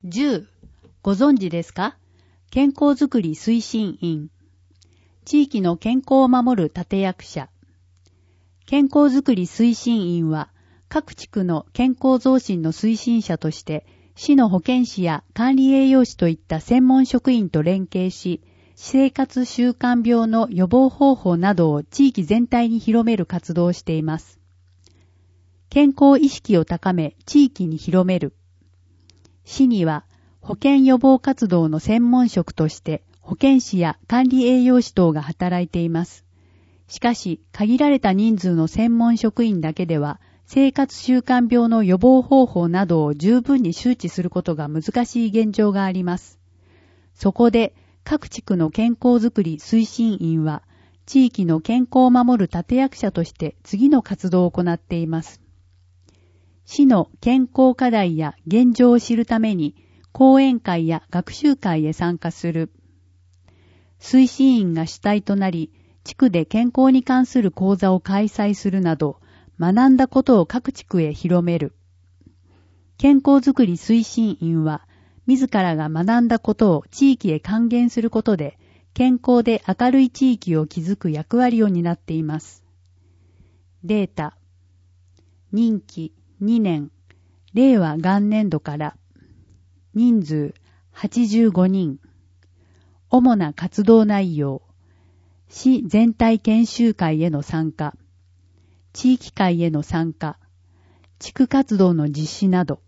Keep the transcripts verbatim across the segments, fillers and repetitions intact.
じゅう. ご存知ですか？健康づくり推進員。地域の健康を守る立役者。健康づくり推進員は、各地区の健康増進の推進者として、市の保健師や管理栄養士といった専門職員と連携し、生活習慣病の予防方法などを地域全体に広める活動をしています。健康意識を高め、地域に広める。市には、保健予防活動の専門職として、保健師や管理栄養士等が働いています。しかし、限られた人数の専門職員だけでは、生活習慣病の予防方法などを十分に周知することが難しい現状があります。そこで、各地区の健康づくり推進員は、地域の健康を守る立役者として次の活動を行っています。市の健康課題や現状を知るために、講演会や学習会へ参加する。推進員が主体となり、地区で健康に関する講座を開催するなど、学んだことを各地区へ広める。健康づくり推進員は、自らが学んだことを地域へ還元することで、健康で明るい地域を築く役割を担っています。データ。任期にねん、令和元年度から、人数はちじゅうごにん。主な活動内容。市全体研修会への参加。地域会への参加。地区活動の実施など。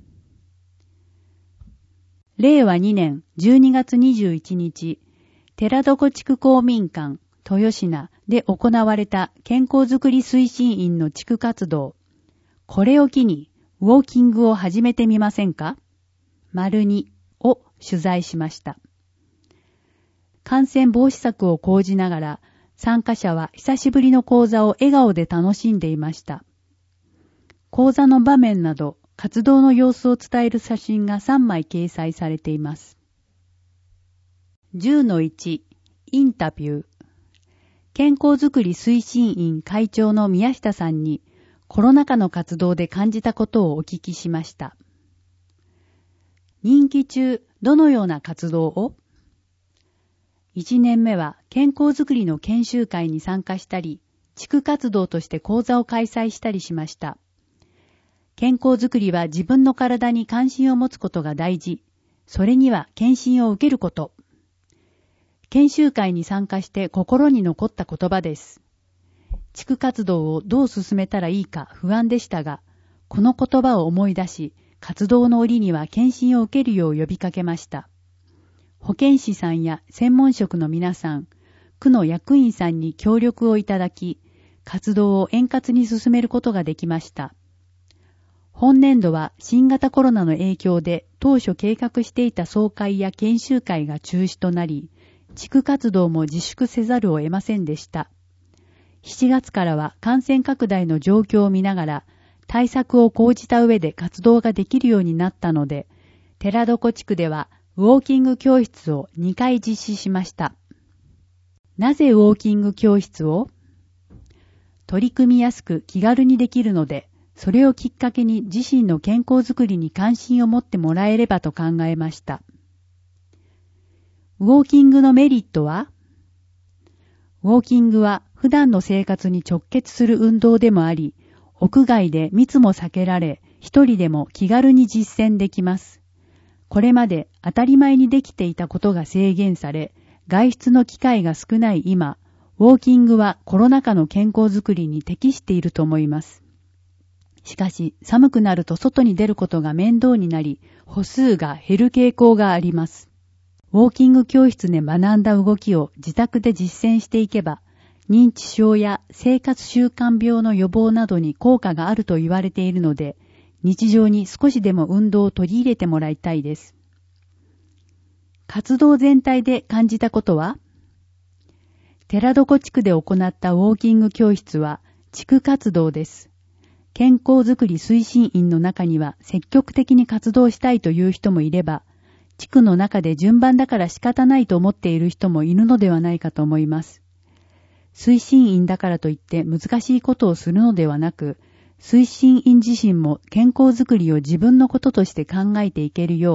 令和にねんじゅうにがつにじゅういちにち、寺床地区公民館豊品で行われた健康づくり推進員の地区活動。これを機にウォーキングを始めてみませんか？丸にを取材しました。感染防止策を講じながら、参加者は久しぶりの講座を笑顔で楽しんでいました。講座の場面など、活動の様子を伝える写真がさんまい掲載されています。じゅうのいち、インタビュー。健康づくり推進員会長の宮下さんに、コロナ禍の活動で感じたことをお聞きしました。任期中、どのような活動を？いちねんめは健康づくりの研修会に参加したり、地区活動として講座を開催したりしました。健康づくりは自分の体に関心を持つことが大事。それには検診を受けること。研修会に参加して心に残った言葉です。地区活動をどう進めたらいいか不安でしたが、この言葉を思い出し、活動の折には検診を受けるよう呼びかけました。保健師さんや専門職の皆さん、区の役員さんに協力をいただき、活動を円滑に進めることができました。本年度は新型コロナの影響で当初計画していた総会や研修会が中止となり、地区活動も自粛せざるを得ませんでした。しちがつからは感染拡大の状況を見ながら、対策を講じた上で活動ができるようになったので、寺床地区ではウォーキング教室をにかい実施しました。なぜウォーキング教室を？取り組みやすく気軽にできるので、それをきっかけに自身の健康づくりに関心を持ってもらえればと考えました。ウォーキングのメリットは？ウォーキングは普段の生活に直結する運動でもあり、屋外で密も避けられ、一人でも気軽に実践できます。これまで当たり前にできていたことが制限され、外出の機会が少ない今、ウォーキングはコロナ禍の健康づくりに適していると思います。しかし、寒くなると外に出ることが面倒になり、歩数が減る傾向があります。ウォーキング教室で学んだ動きを自宅で実践していけば、認知症や生活習慣病の予防などに効果があると言われているので、日常に少しでも運動を取り入れてもらいたいです。活動全体で感じたことは？寺床地区で行ったウォーキング教室は地区活動です。健康づくり推進員の中には積極的に活動したいという人もいれば、地区の中で順番だから仕方ないと思っている人もいるのではないかと思います。推進員だからといって難しいことをするのではなく、推進員自身も健康づくりを自分のこととして考えていけるよ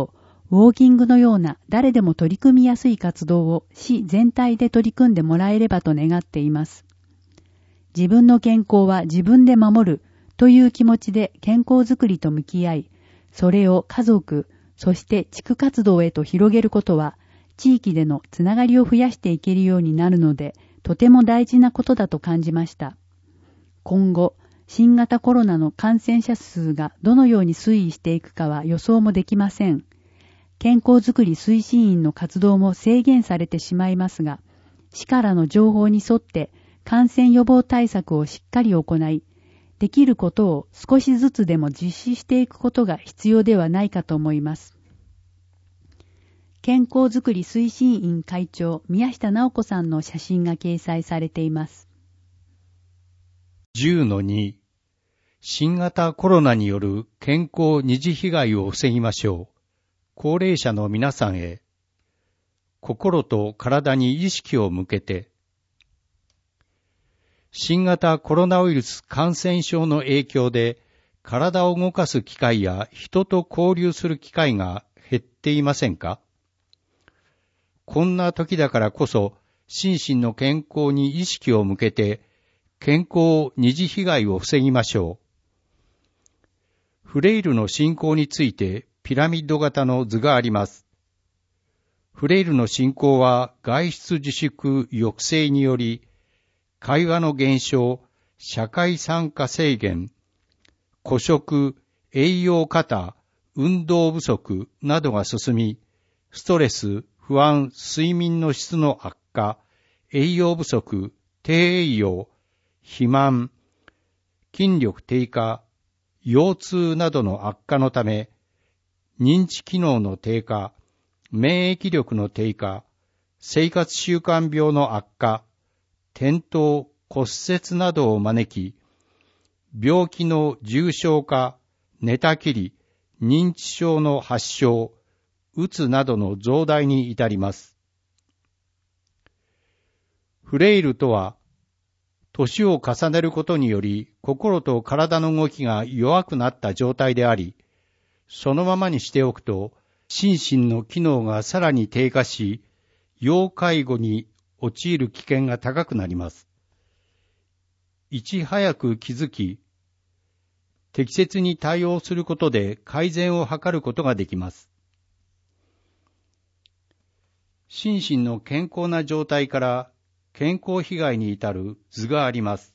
ウォーキングのような誰でも取り組みやすい活動を市全体で取り組んでもらえればと願っています。自分の健康は自分で守るという気持ちで健康づくりと向き合い、それを家族、そして地区活動へと広げることは、地域でのつながりを増やしていけるようになるので、とても大事なことだと感じました。今後、新型コロナの感染者数がどのように推移していくかは予想もできません。健康づくり推進員の活動も制限されてしまいますが、市からの情報に沿って感染予防対策をしっかり行い、できることを少しずつでも実施していくことが必要ではないかと思います。健康づくり推進員会長宮下直子さんの写真が掲載されています。 じゅうのに 新型コロナによる健康二次被害を防ぎましょう。高齢者の皆さんへ、心と体に意識を向けて、新型コロナウイルス感染症の影響で体を動かす機会や人と交流する機会が減っていませんか？こんな時だからこそ心身の健康に意識を向けて健康二次被害を防ぎましょう。フレイルの進行についてピラミッド型の図があります。フレイルの進行は外出自粛抑制により会話の減少、社会参加制限、孤食、栄養過多、運動不足などが進み、ストレス、不安、睡眠の質の悪化、栄養不足、低栄養、肥満、筋力低下、腰痛などの悪化のため、認知機能の低下、免疫力の低下、生活習慣病の悪化、転倒、骨折などを招き、病気の重症化、寝たきり、認知症の発症、うつなどの増大に至ります。フレイルとは、年を重ねることにより心と体の動きが弱くなった状態であり、そのままにしておくと、心身の機能がさらに低下し、要介護に陥る危険が高くなります。いち早く気づき、適切に対応することで改善を図ることができます。心身の健康な状態から健康被害に至る図があります。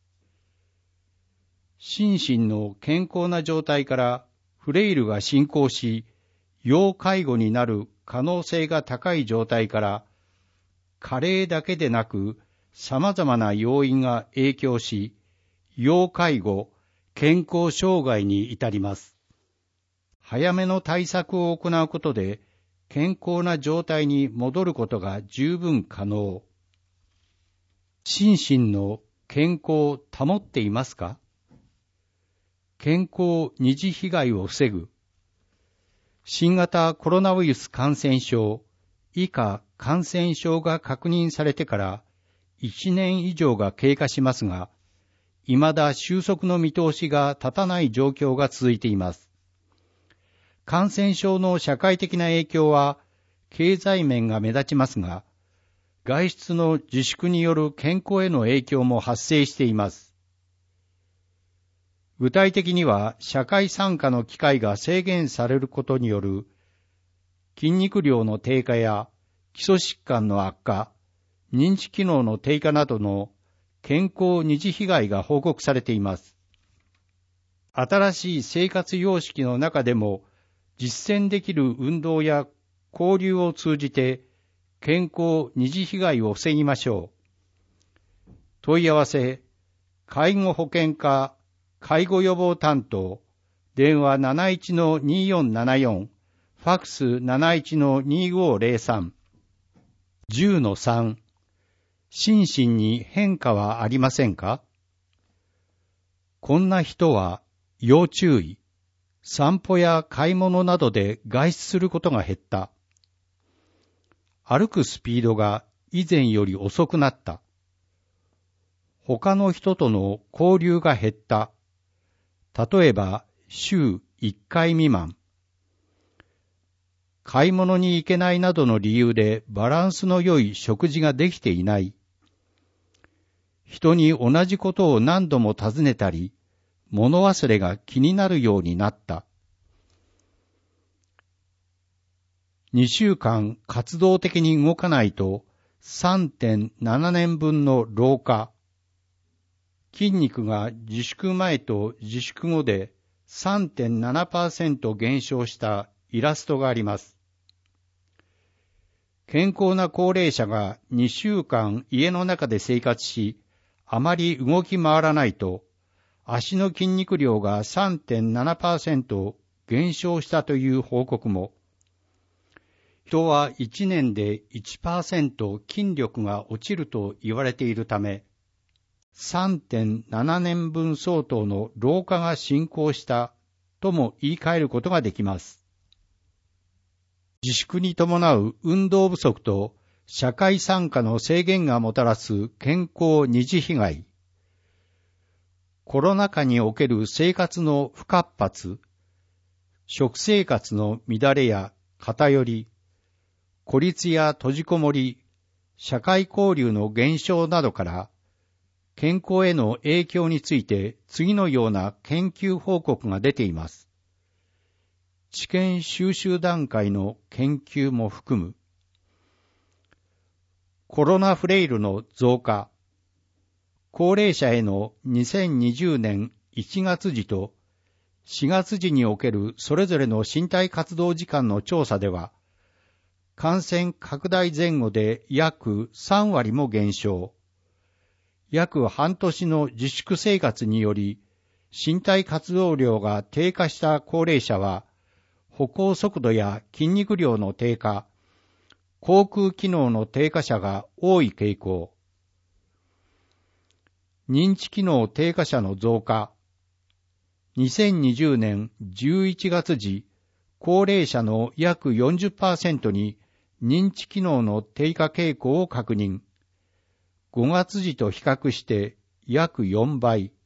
心身の健康な状態からフレイルが進行し、要介護になる可能性が高い状態から、加齢だけでなく様々な要因が影響し、要介護、健康障害に至ります。早めの対策を行うことで、健康な状態に戻ることが十分可能。心身の健康を保っていますか？健康二次被害を防ぐ。新型コロナウイルス感染症、以下感染症が確認されてからいちねん以上が経過しますが、未だ収束の見通しが立たない状況が続いています。感染症の社会的な影響は経済面が目立ちますが、外出の自粛による健康への影響も発生しています。具体的には、社会参加の機会が制限されることによる筋肉量の低下や基礎疾患の悪化、認知機能の低下などの健康二次被害が報告されています。新しい生活様式の中でも実践できる運動や交流を通じて健康二次被害を防ぎましょう。問い合わせ、介護保険課介護予防担当、電話 なないちのにーよんななよん、ファックス なないちのにーごーぜろさん。じゅうのさん、心身に変化はありませんか？こんな人は要注意。散歩や買い物などで外出することが減った。歩くスピードが以前より遅くなった。他の人との交流が減った。例えば週いっかい未満。 買い物に行けないなどの理由でバランスの良い食事ができていない。人に同じことを何度も尋ねたり、物忘れが気になるようになった。にしゅうかん活動的に動かないと さんてんななねんぶんの老化。筋肉が自粛前と自粛後で さんてんななパーセント 減少したイラストがあります。健康な高齢者がにしゅうかん家の中で生活し、あまり動き回らないと、足の筋肉量が さんてんななパーセント 減少したという報告も、人はいちねんで いちパーセント 筋力が落ちると言われているため、さんてんななねんぶん相当の老化が進行したとも言い換えることができます。自粛に伴う運動不足と社会参加の制限がもたらす健康二次被害。コロナ禍における生活の不活発、食生活の乱れや偏り、孤立や閉じこもり、社会交流の減少などから、健康への影響について次のような研究報告が出ています。知見収集段階の研究も含む。コロナフレイルの増加。高齢者へのにせんにじゅうねんいちがつ時としがつ時におけるそれぞれの身体活動時間の調査では、感染拡大前後で約さんわりも減少。約半年の自粛生活により、身体活動量が低下した高齢者は、歩行速度や筋肉量の低下、口腔機能の低下者が多い傾向。認知機能低下者の増加。にせんにじゅうねんじゅういちがつ時、高齢者の約 よんじゅっパーセント に認知機能の低下傾向を確認。ごがつ時と比較して約よんばい。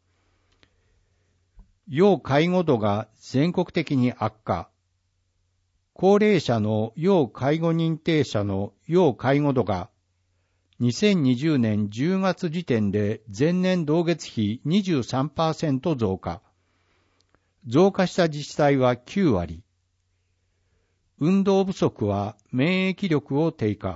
要介護度が全国的に悪化。高齢者の要介護認定者の要介護度がにせんにじゅうねんじゅうがつ時点で前年同月比 にじゅうさんパーセント 増加。増加した自治体はきゅうわり。運動不足は免疫力を低下。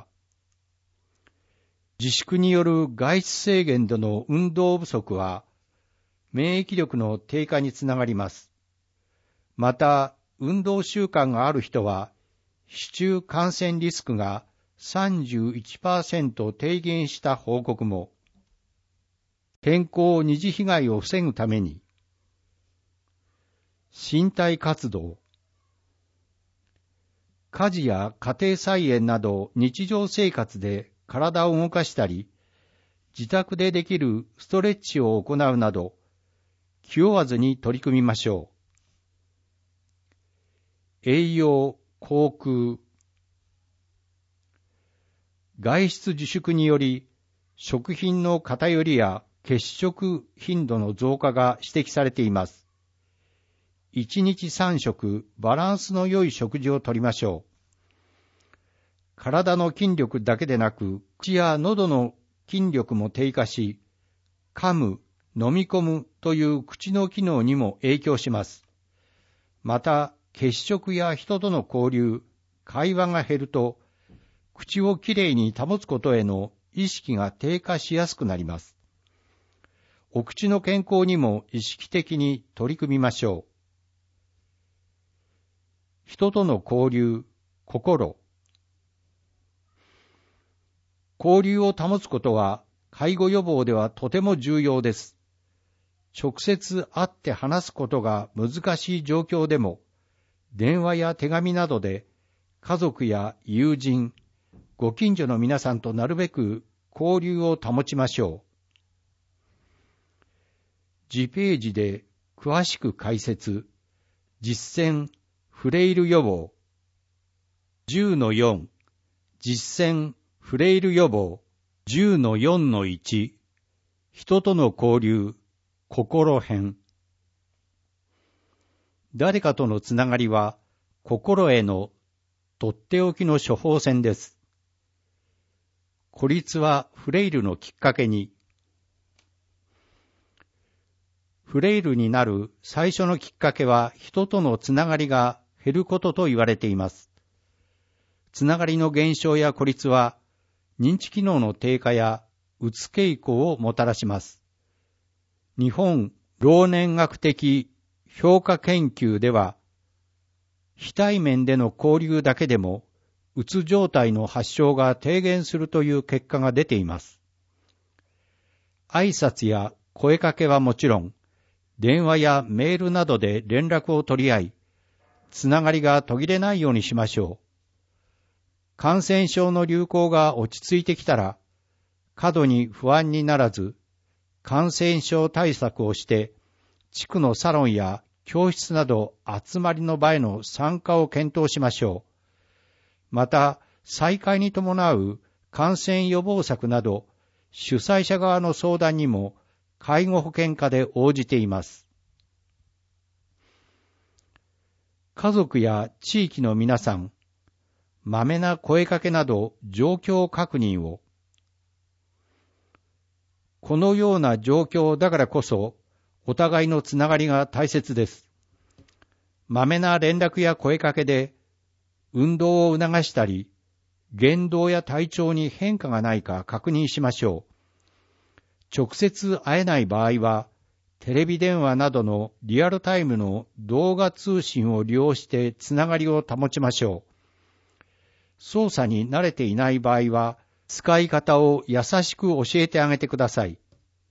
自粛による外出制限での運動不足は、免疫力の低下につながります。また、運動習慣がある人は、市中感染リスクが さんじゅういちパーセント 低減した報告も、健康二次被害を防ぐために、身体活動、家事や家庭菜園など日常生活で体を動かしたり、自宅でできるストレッチを行うなど、気負わずに取り組みましょう。栄養、口腔。外出自粛により、食品の偏りや欠食頻度の増加が指摘されています。いちにちさんしょくバランスの良い食事をとりましょう。体の筋力だけでなく、口や喉の筋力も低下し、噛む、飲み込むという口の機能にも影響します。また、欠食や人との交流、会話が減ると、口をきれいに保つことへの意識が低下しやすくなります。お口の健康にも意識的に取り組みましょう。人との交流、心。交流を保つことは介護予防ではとても重要です。直接会って話すことが難しい状況でも、電話や手紙などで家族や友人、ご近所の皆さんとなるべく交流を保ちましょう。次ページで詳しく解説、実践、フレイル予防。じゅうのよん、実践、フレイル予防。じゅうのよんのいち、人との交流、心編。誰かとのつながりは、心へのとっておきの処方箋です。孤立はフレイルのきっかけに。フレイルになる最初のきっかけは人とのつながりが減ることと言われています。つながりの減少や孤立は認知機能の低下やうつ傾向をもたらします。日本老年学的評価研究では、非対面での交流だけでも、うつ状態の発症が低減するという結果が出ています。挨拶や声かけはもちろん、電話やメールなどで連絡を取り合い、つながりが途切れないようにしましょう。感染症の流行が落ち着いてきたら、過度に不安にならず、感染症対策をして、地区のサロンや教室など集まりの場への参加を検討しましょう。また、再開に伴う感染予防策など、主催者側の相談にも介護保険課で応じています。家族や地域の皆さん、まめな声かけなど状況確認を。このような状況だからこそ、お互いのつながりが大切です。まめな連絡や声かけで、運動を促したり、言動や体調に変化がないか確認しましょう。直接会えない場合は、テレビ電話などのリアルタイムの動画通信を利用してつながりを保ちましょう。操作に慣れていない場合は、使い方を優しく教えてあげてください。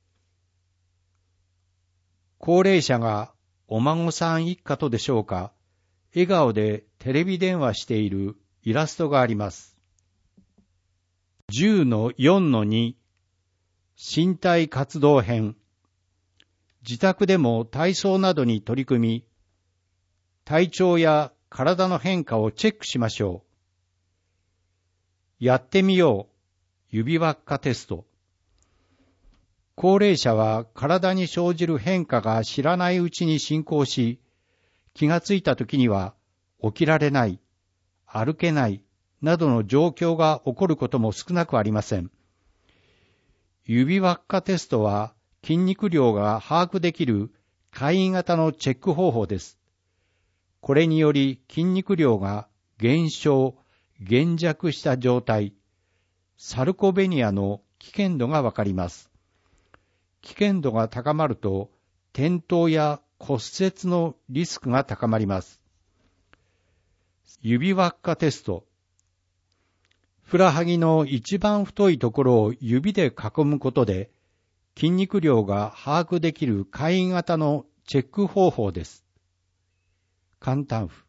高齢者がお孫さん一家とでしょうか、笑顔でテレビ電話しているイラストがあります。じゅうのよんのに 身体活動編。自宅でも体操などに取り組み、体調や体の変化をチェックしましょう。やってみよう。指輪っかテスト。高齢者は体に生じる変化が知らないうちに進行し、気がついたときには起きられない、歩けないなどの状況が起こることも少なくありません。指輪っかテストは筋肉量が把握できる簡易型のチェック方法です。これにより筋肉量が減少、減弱した状態、サルコベニアの危険度がわかります。危険度が高まると、転倒や骨折のリスクが高まります。指輪っかテスト。ふくらはぎの一番太いところを指で囲むことで、筋肉量が把握できる簡易型のチェック方法です。簡単譜。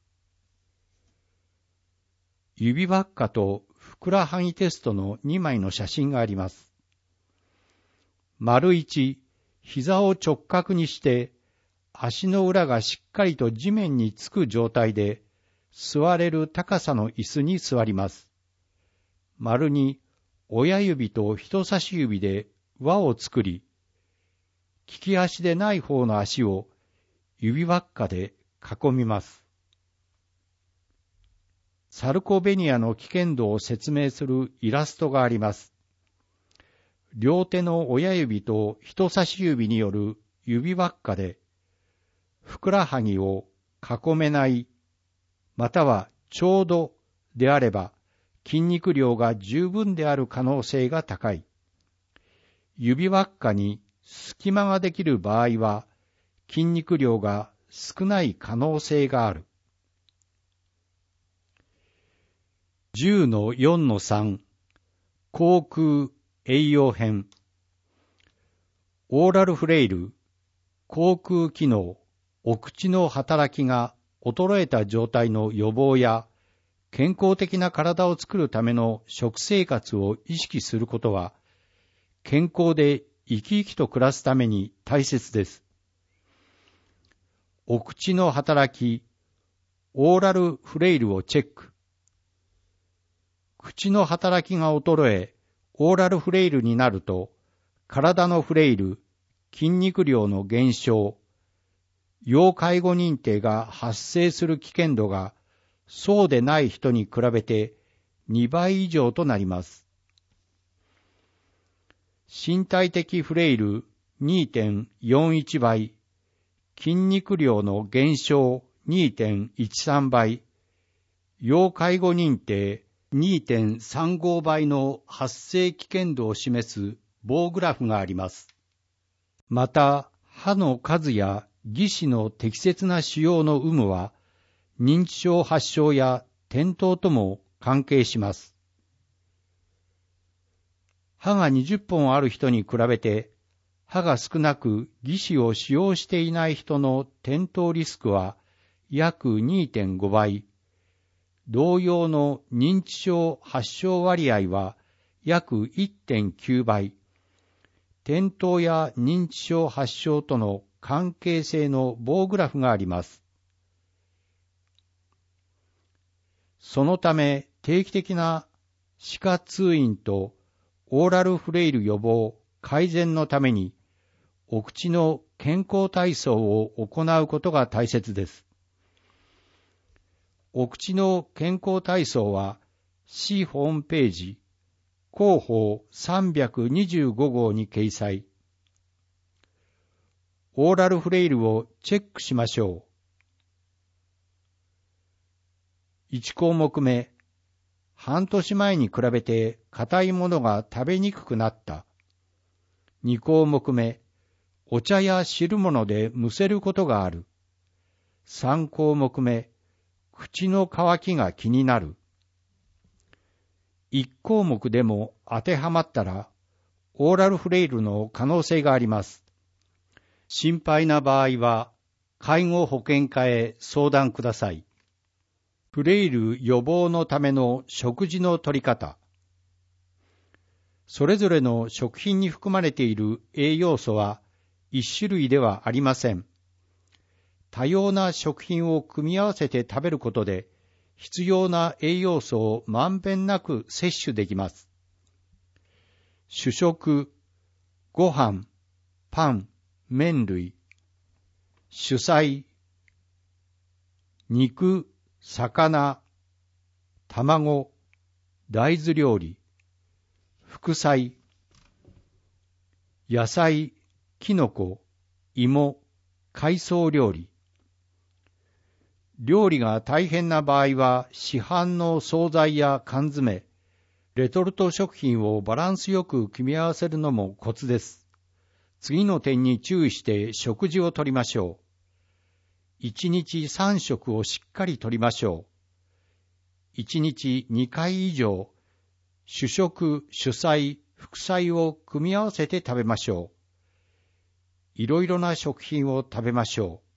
指輪っかとふくらはぎテストのにまいの写真があります。丸いち、膝を直角にして、足の裏がしっかりと地面につく状態で、座れる高さの椅子に座ります。丸に、親指と人差し指で輪を作り、利き足でない方の足を指輪っかで囲みます。サルコベニアの危険度を説明するイラストがあります。両手の親指と人差し指による指輪っかで、ふくらはぎを囲めない、またはちょうどであれば、筋肉量が十分である可能性が高い。指輪っかに隙間ができる場合は、筋肉量が少ない可能性がある。じゅうのよんのさん、口腔栄養編。オーラルフレイル、口腔機能、お口の働きが衰えた状態の予防や、健康的な体を作るための食生活を意識することは、健康で生き生きと暮らすために大切です。お口の働き、オーラルフレイルをチェック。口の働きが衰え、オーラルフレイルになると、体のフレイル、筋肉量の減少、要介護認定が発生する危険度がそうでない人に比べてにばい以上となります。身体的フレイル にてんよんいち 倍、筋肉量の減少 にてんいちさん 倍、要介護認定 にてんさんご 倍の発生危険度を示す棒グラフがあります。また、歯の数や義歯の適切な使用の有無は、認知症発症や転倒とも関係します。歯がにじゅっぽんある人に比べて、歯が少なく義歯を使用していない人の転倒リスクは約 にてんご 倍、同様の認知症発症割合は約 いってんきゅう 倍、転倒や認知症発症との関係性の棒グラフがあります。そのため定期的な歯科通院とオーラルフレイル予防、改善のためにお口の健康体操を行うことが大切です。お口の健康体操は市ホームページ広報さんびゃくにじゅうごごうに掲載。オーラルフレイルをチェックしましょう。いち項目目、半年前に比べて硬いものが食べにくくなった。に項目目、お茶や汁物でむせることがある。さん項目目、口の渇きが気になる。いち項目でも当てはまったら、オーラルフレイルの可能性があります。心配な場合は、介護保険課へ相談ください。フレイル予防のための食事の取り方。それぞれの食品に含まれている栄養素は一種類ではありません。多様な食品を組み合わせて食べることで、必要な栄養素をまんべんなく摂取できます。主食、ご飯、パン、麺類、主菜、肉、魚、卵、大豆料理、副菜、野菜、きのこ、芋、海藻料理。料理が大変な場合は市販の惣菜や缶詰、レトルト食品をバランスよく組み合わせるのもコツです。次の点に注意して食事をとりましょう。いちにちさん食をしっかりとりましょう。いちにちにかい以上、主食、主菜、副菜を組み合わせて食べましょう。いろいろな食品を食べましょう。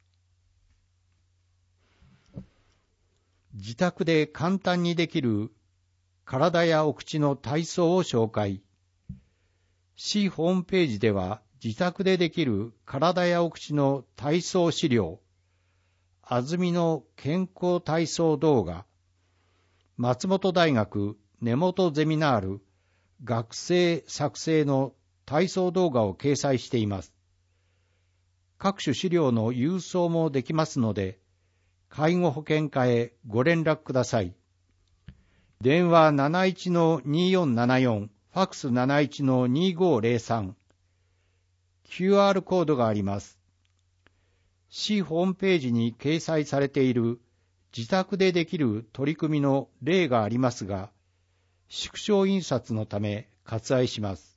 自宅で簡単にできる体やお口の体操を紹介。市ホームページでは自宅でできる体やお口の体操資料、あずみの健康体操動画、松本大学根本ゼミナール学生作成の体操動画を掲載しています。各種資料の郵送もできますので、介護保険課へご連絡ください。電話 なないちのによんななよん、ファックス なないちのにごぜろさん、キューアール コードがあります。市ホームページに掲載されている自宅でできる取り組みの例がありますが、縮小印刷のため割愛します。